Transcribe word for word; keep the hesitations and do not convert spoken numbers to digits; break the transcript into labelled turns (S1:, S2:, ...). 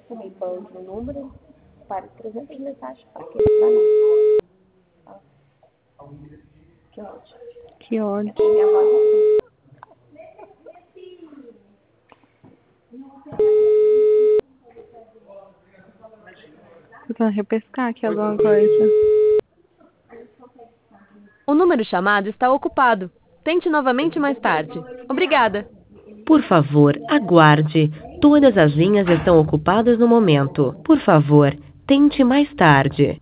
S1: Você me manda o número para trezentas mensagens para que ele vai lá. Que ódio.
S2: Que ódio.
S1: Aqui minha voz é assim.
S2: Tô tentando repescar aqui alguma coisa.
S3: O número chamado está ocupado. Tente novamente mais tarde. Obrigada.
S4: Por favor, aguarde. Todas as linhas estão ocupadas no momento. Por favor, tente mais tarde.